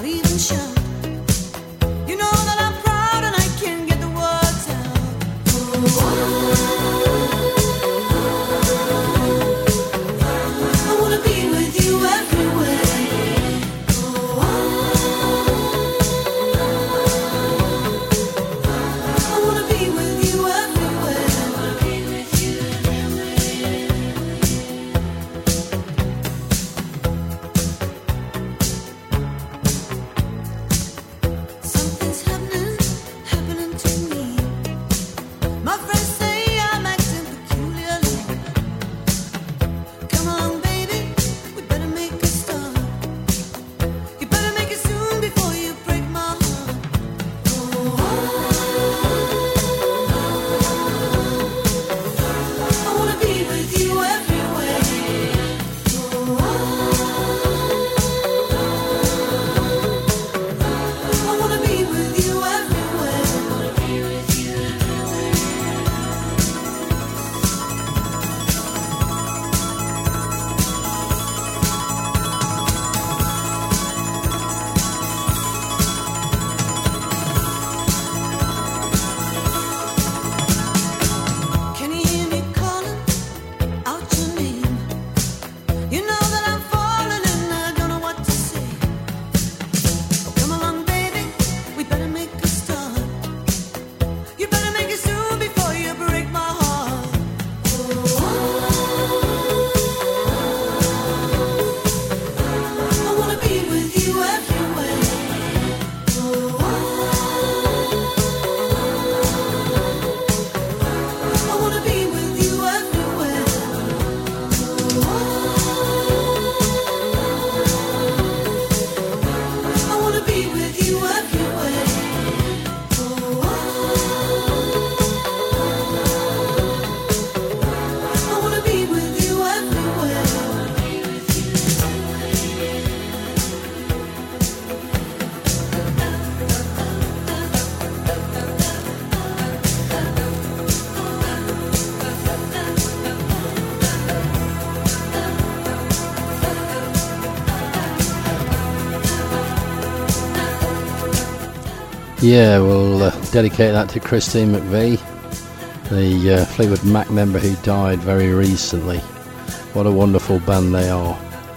Yeah, we'll dedicate that to Christine McVie, the Fleetwood Mac member who died very recently. What a wonderful band they are.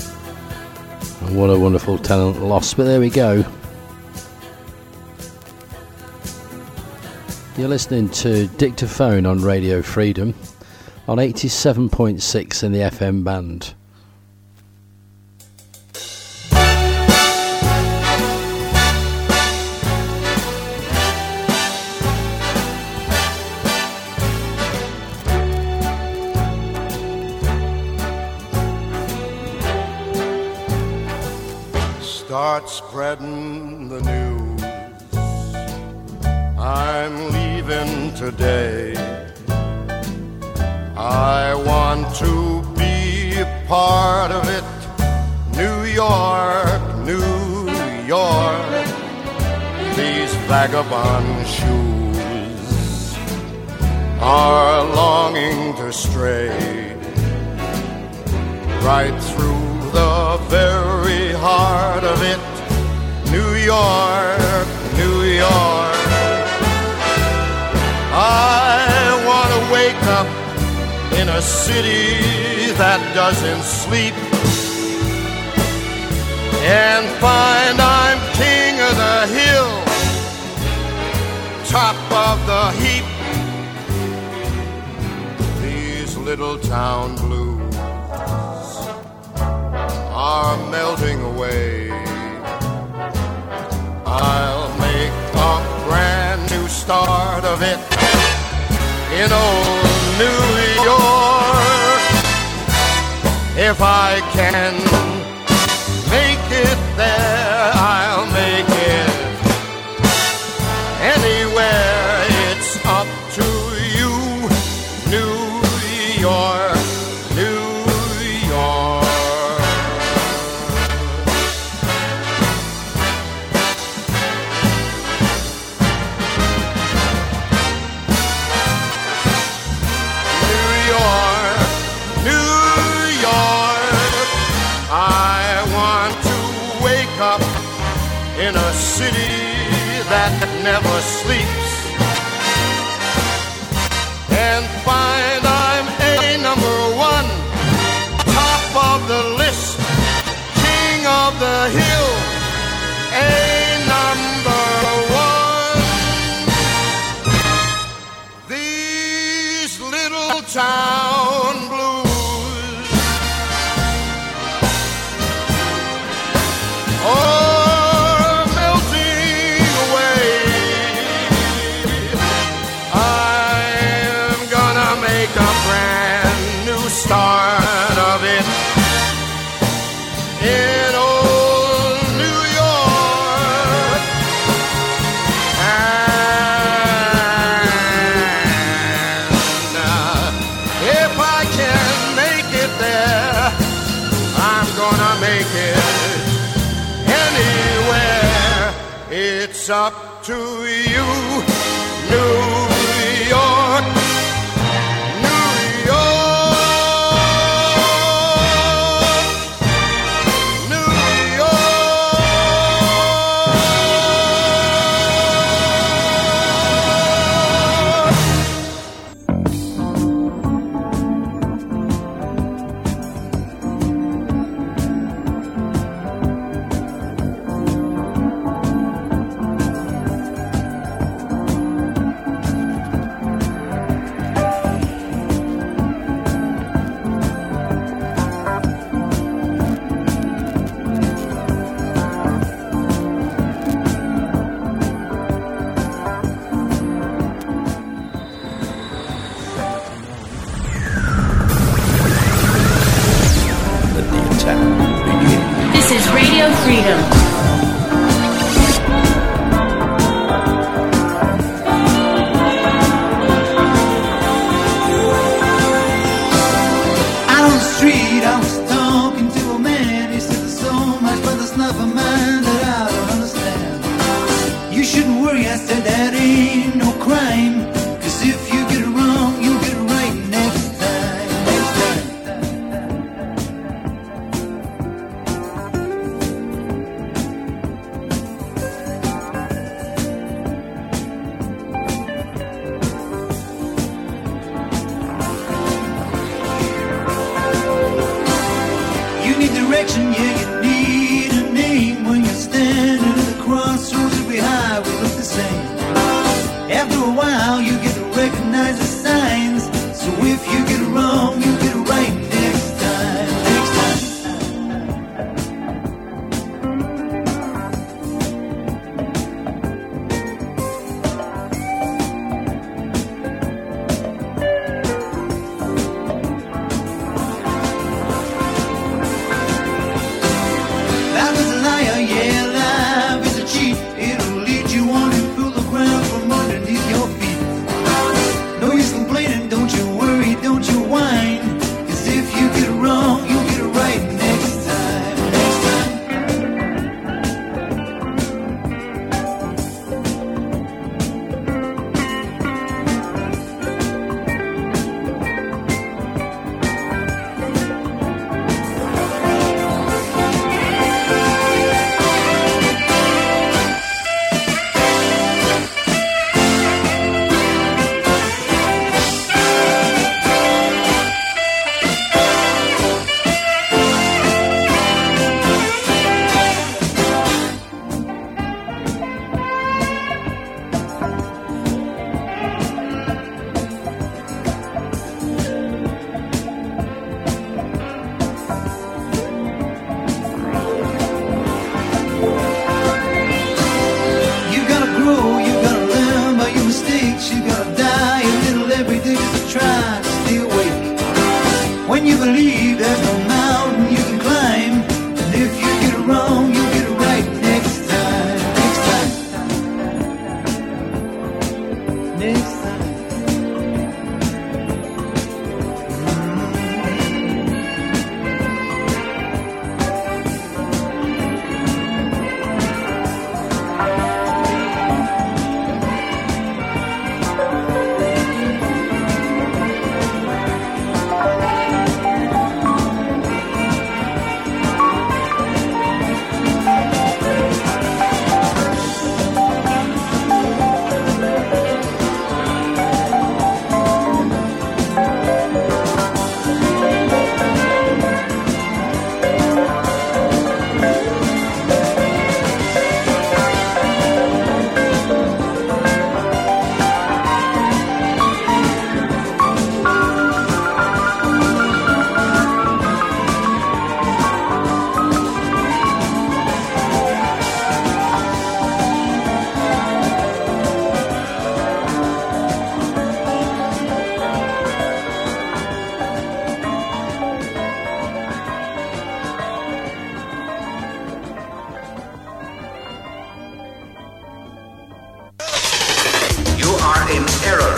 And what a wonderful talent lost. But there we go. You're listening to Dictaphone on Radio Freedom on 87.6 in the FM band. Start spreading the news. I'm leaving today. I want to be a part of it. New York, New York. These vagabond shoes are longing to stray right through the very heart of it. New York, New York. I want to wake up in a city that doesn't sleep and find I'm king of the hill, top of the heap. These little town blues are melting away. I'll make a brand new start of it in old New York. If I can make it there, I'll make it anywhere. It's up to you, New York, New York. I in a city that never sleeps, and find I'm a number one, top of the list, king of the hill, a number one. These little town blues, are melting away. I'm gonna make a brand new start of it in old New York. And if I can make it there, I'm gonna make it anywhere. It's up to you, New York, New York, New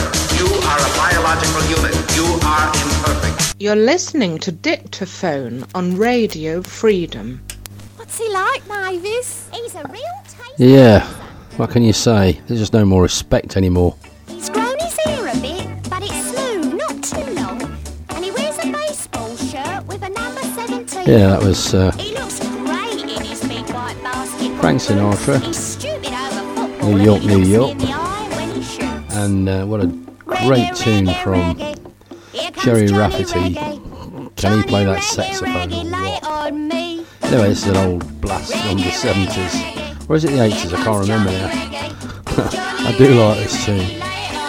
You are a biological unit. You are imperfect. You're listening to Dictaphone on Radio Freedom. What's he like, Mavis? He's a real taste. Yeah, what can you say? There's just no more respect anymore. He's grown his hair a bit, but it's smooth, not too long. And he wears a baseball shirt with a number 17. Yeah, that was He looks great in his big white basketball Frank Sinatra. He's stupid over football. New York, and he New looks York. me in the eye when he shoots. And what a great tune from Jerry Rafferty. Can he play that saxophone or what? Anyway, this is an old blast from the 70s. Or is it the 80s? I can't remember now. I do like this tune.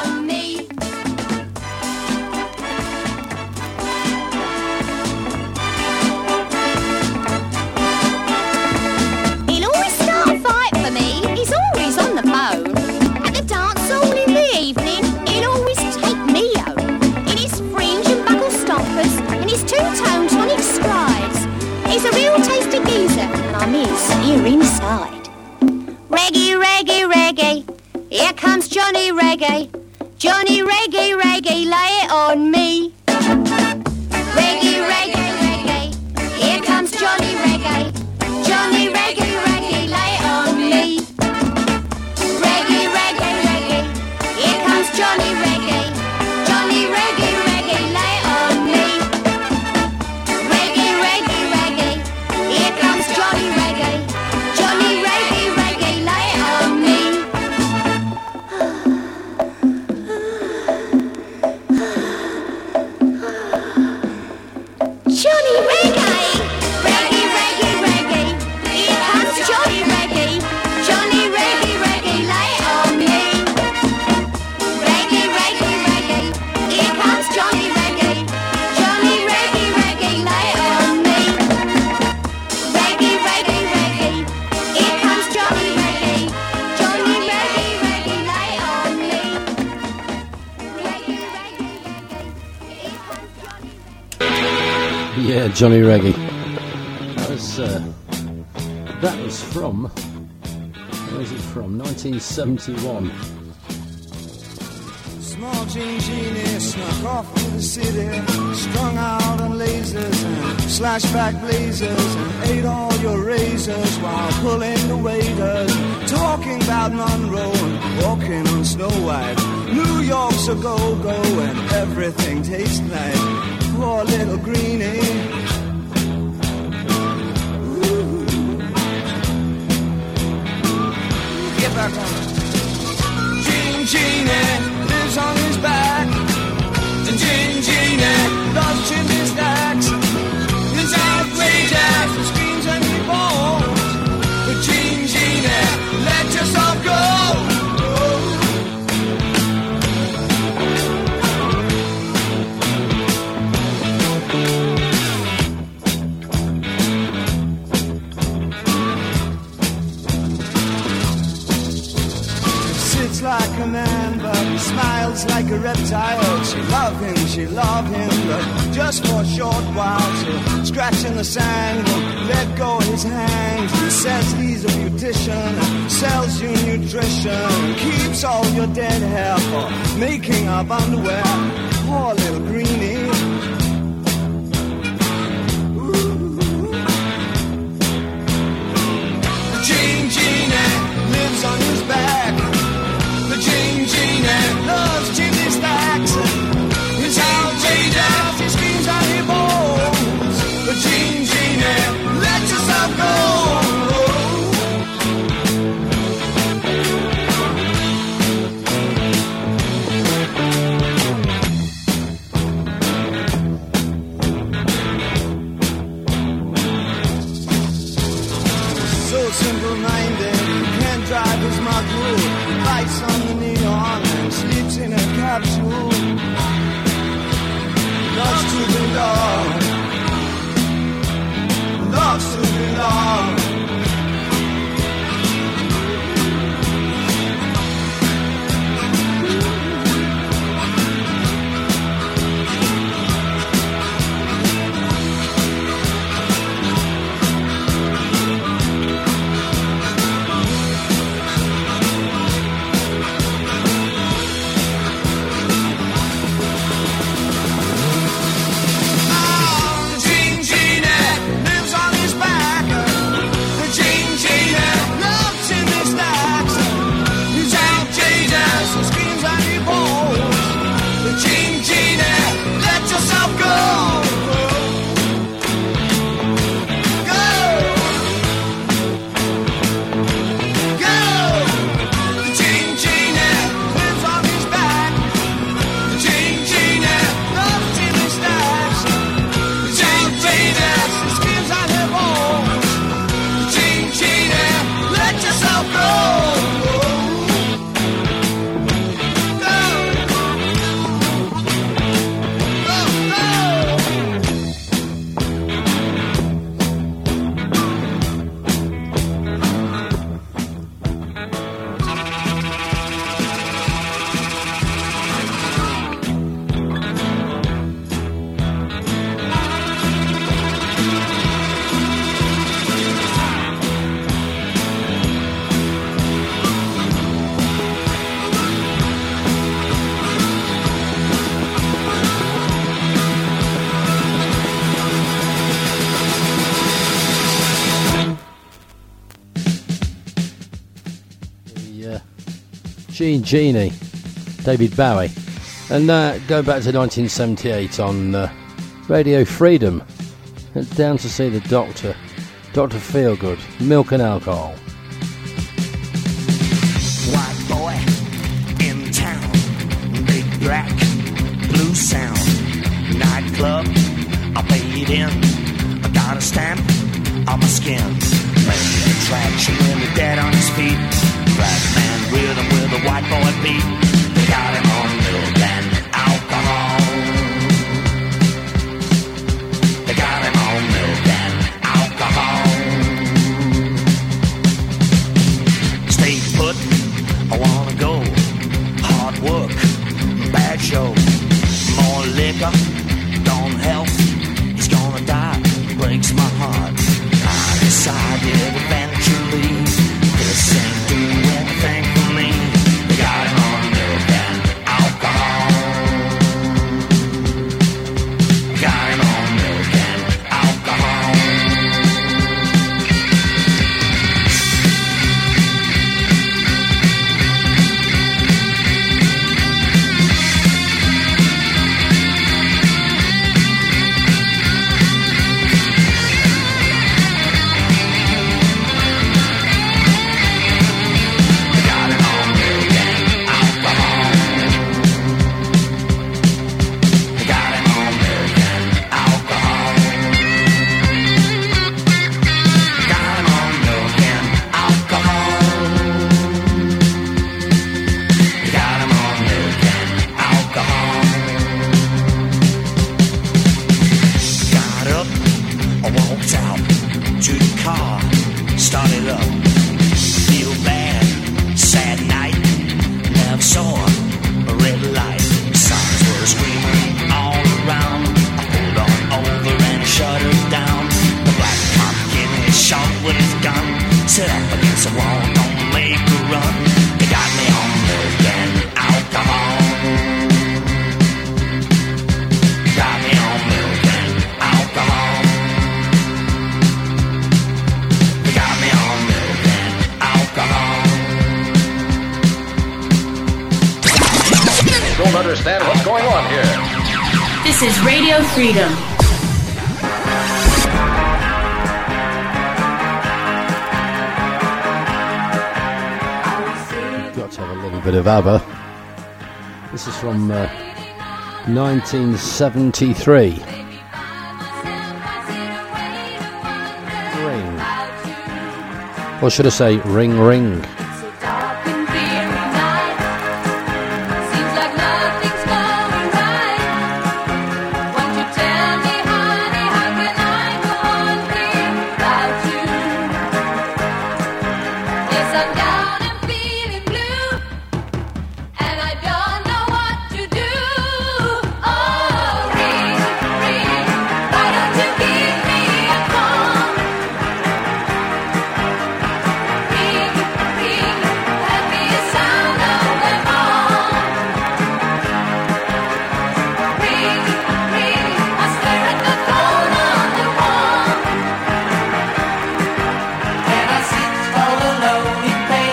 He'll always start a fight for me. He's always on the phone. At the dance hall in the evening, he'll always take me home. In his fringe and buckle stompers, and his two-tone tonic strides. He's a real tasty geezer, and I'm his here inside. Reggae, reggae, reggae. Here comes Johnny Reggae. Johnny Reggae, reggae, lay it on me. Reggae, reggae, reggae. Here comes Johnny Reggae. Johnny Reggae, reggae, lay it on me. Reggae, reggae, reggae. Here comes Johnny Reggae. Johnny Reggae, reggae, lay it on me. Reggae, reggae, reggae. Here comes Johnny Reggae. Johnny Reggae, reggae, lay it on me. Johnny Reggae! Reggae, reggae, reggae. Here comes Johnny Reggae. Johnny Reggae, reggae, lay it on me. Reggae, reggae, reggae. Here comes Johnny Reggae. Johnny Reggae, reggae, lay it on me. Reggae, reggae, reggae. Here comes Johnny Reggae. Johnny Reggae, reggae, lay it on me. Reggae, reggae, reggae. Here comes Johnny Reggae. Yeah, Johnny Reggae. That was from, where is it from? 1971. Small Jean Genie snuck off to the city, strung out on lasers and slashback blazers, and ate all your razors while pulling the waiters, talking about Monroe and walking on Snow White. New York's a go-go and everything tastes like poor little greenie. Get back on it. Jean Genie lives on his back. And Jean Genie loves chimney stacks. His outrageous and screams and he bones. But Jean Genie, let yourself go. Like a man, but he smiles like a reptile. She love him, but just for a short while. She'll scratch in the sand, won't let go of his hand. He says he's a beautician, sells you nutrition, keeps all your dead hair for making up underwear. Poor little greenie. Jean Genie lives on his back. Jean Genie loves chimney stacks. His outrageous, he screams out he bones. But Jean Genie, let yourself go. So simple-minded, can't drive his Magoo. Lights on the neon and sleeps in a capsule. Loves to belong. Loves to belong. Genie, David Bowie. And going back to 1978 on Radio Freedom, down to see the Doctor, Dr. Feelgood, Milk and Alcohol. White boy in town, big black, blue sound, nightclub, I paid in, I got a stamp on my skin, main attraction with dead on his feet, black man rhythm with a white boy beat, they got him on milk and alcohol, they got him on milk and alcohol, stay put, I wanna go, hard work, bad show, more liquor, don't help, he's gonna die, breaks my heart, I decided eventually, this ain't doing anything for me, they got him on milk and alcohol, got him on milk and alcohol. Understand what's going on here. This is Radio Freedom. You've got to have a little bit of ABBA. This is from 1973. Ring. Or should I say Ring Ring? All alone in pain.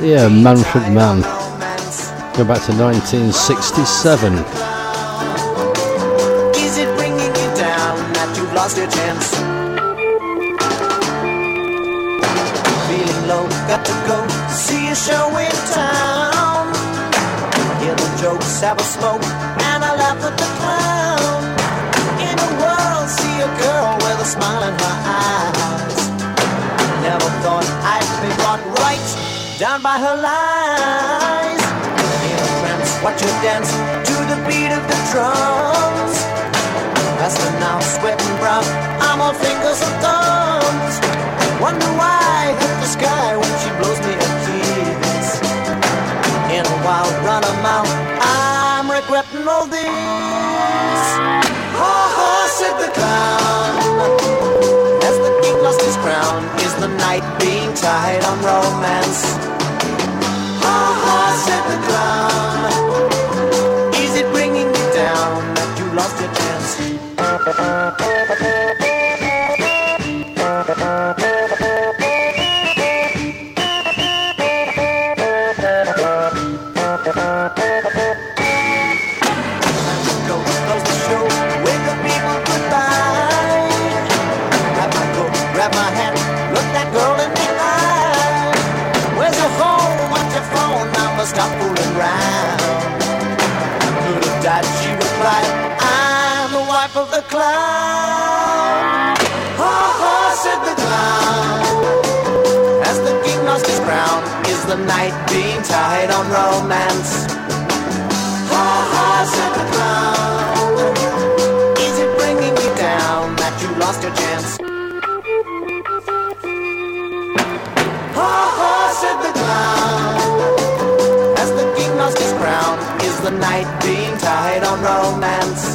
Yeah, Manfred Mann. Go back to 1967. Is it bringing you down that you've lost your chance? Feeling low, got to go see a show in town. Hear the jokes, have a smoke, and I laugh at the clown. In the world, see a girl with a smile in her eyes. Never thought I'd be brought right down by her lies. In a trance, watch her dance to the beat of the drums. Faster now, sweating brown, I'm all fingers and thumbs. Wonder why I hit the sky when she blows me a kiss. In a wild run of mouth, I'm regretting all this. Ha ha, said the clown. As the king lost his crown, is the knight being tied on romance? Ha ha, said the clown. Is it bringing you down that you lost your chance? Grab my hand, look that girl in the eye. Where's your phone? What's your phone number? Stop fooling around. Could have died, she replied. I'm the wife of the clown. Ha ha, said the clown. As the king lost his crown, is the knight being tied on romance? Ha ha, said the clown. Is it bringing you down that you lost your chance? Ha ha, said the clown. As the king lost his crown, is the knight being tied on romance?